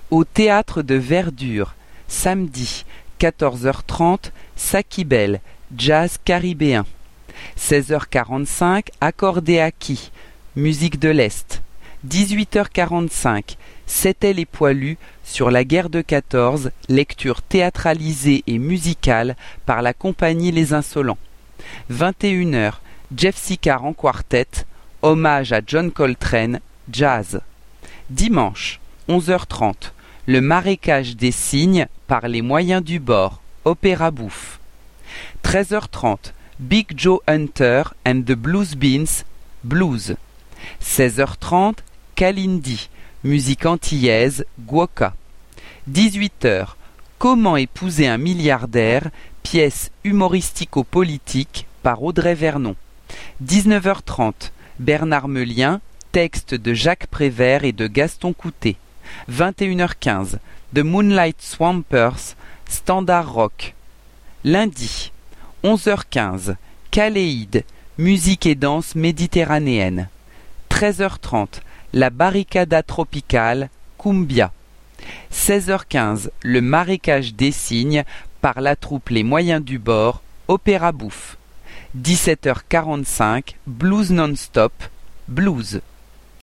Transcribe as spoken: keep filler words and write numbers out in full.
Au Théâtre de Verdure, samedi, quatorze heures trente, Sakibel, jazz caribéen. seize heures quarante-cinq, Accordé Aki, musique de l'Est. dix-huit heures quarante-cinq, C'étaient les poilus sur la guerre de quatorze, lecture théâtralisée et musicale par la compagnie Les Insolents. vingt et une heures, Jeff Sicard en quartet, hommage à John Coltrane, jazz. Dimanche, onze heures trente, Le marécage des cygnes par les moyens du bord, opéra bouffe. treize heures trente, Big Joe Hunter and the Blues Beans, blues. seize heures trente, Kalindi, musique antillaise, guoka. dix-huit heures, Comment épouser un milliardaire, pièce humoristico-politique par Audrey Vernon. dix-neuf heures trente, Bernard Meulien, texte de Jacques Prévert et de Gaston Coutet. vingt et une heures quinze, The Moonlight Swampers, standard rock. Lundi, onze heures quinze, Caléide, musique et danse méditerranéenne. treize heures trente, La Barricada Tropicale, cumbia. seize heures quinze, Le marécage des cygnes par la troupe Les Moyens du Bord, opéra bouffe. dix-sept heures quarante-cinq, Blues non-stop, blues.